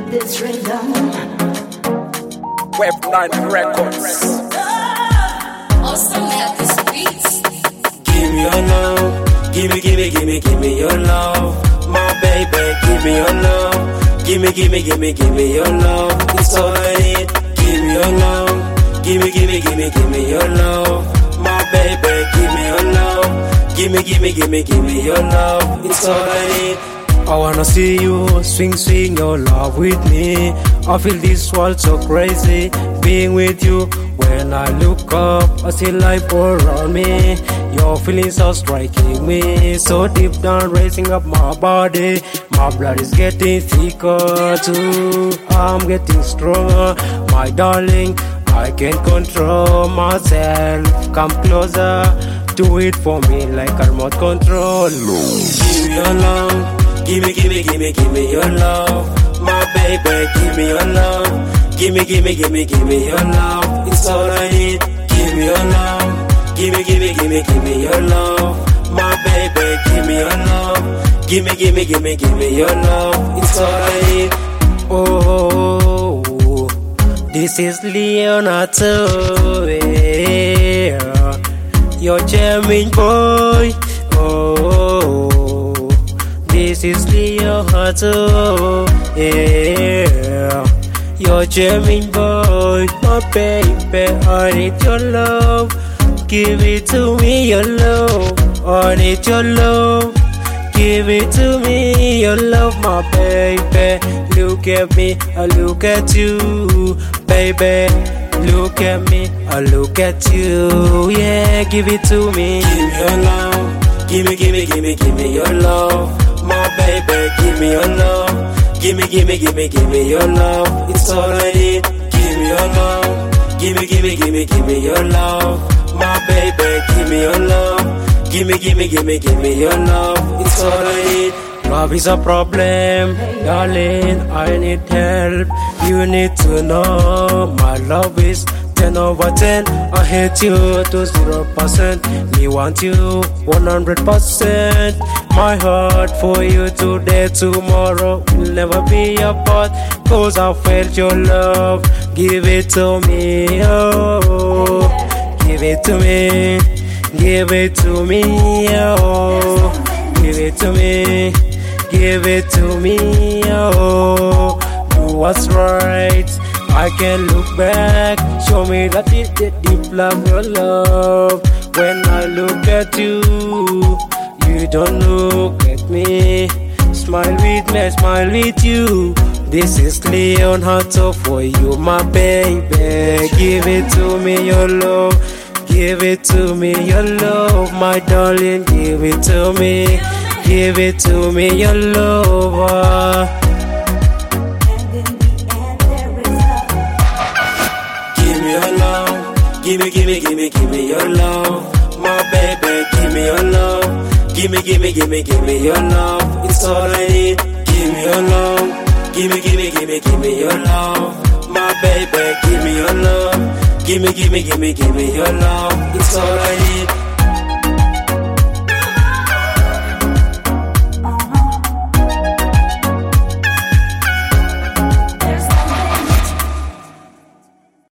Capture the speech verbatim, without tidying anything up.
this rhythm. Web nine Records. Awesome at this beats. Give me your love, give me, give me, give me, give me your love, my baby. Give me your love, give me, give me, give me, give me your love. It's all I need. Give me your love, give me, give me, give me, give me your love, my baby. Give me your love, give me, give me, give me, give me your love. It's all I need. I wanna see you swing, swing your love with me. I feel this world so crazy, being with you. When I look up, I see life all around me. Your feelings are striking me, so deep down, raising up my body. My blood is getting thicker too. I'm getting stronger, my darling. I can't control myself. Come closer, do it for me like a remote control. Give me your love. Give me, give me, give me, give me your love, my baby. Give me your love, give me, give me, give me, give me your love. It's all I need. Give me your love, give me, give me, give me, give me your love, my baby. Give me your love, give me, give me, give me, give me your love. It's all I need. Oh, this is Leonardo, yeah. Your jamming boy. Oh. This is Leonardo, yeah. You're jamming boy, my baby. I need your love, give it to me, your love. I need your love, give it to me, your love, my baby. Look at me, I look at you, baby. Look at me, I look at you, yeah. Give it to me. Give me your love, give me, give me, give me, give me your love. My baby, give me your love, give me, give me, give me, give me your love. It's all I need. Give me your love, give me, give me, give me, give me your love. My baby, give me your love, give me, give me, give me, give me your love. It's all I need. Love is a problem, darling. I need help. You need to know my love is ten over ten. I hate you to zero percent. Me want you one hundred percent. My heart for you today, tomorrow will never be apart. Cause I felt your love. Give it to me, oh. Give it to me. Give it to me, oh. Give it to me. Give it to me, oh. Do what's right. I can look back. Show me that it the deep love, your love. When I look at you, you don't look at me. Smile with me, smile with you. This is Leonardo for you, my baby. Give it to me, your love. Give it to me, your love, my darling. Give it to me. Give it to me, your love. Give me your love, give me, give me, give me, give me your love, my baby. Give me your love, give me, give me, give me, give me your love. It's all I need. Give me your love, give me, give me, give me, give me your love, my baby. Give me your love, give me, give me, give me, give me your love. It's all I need.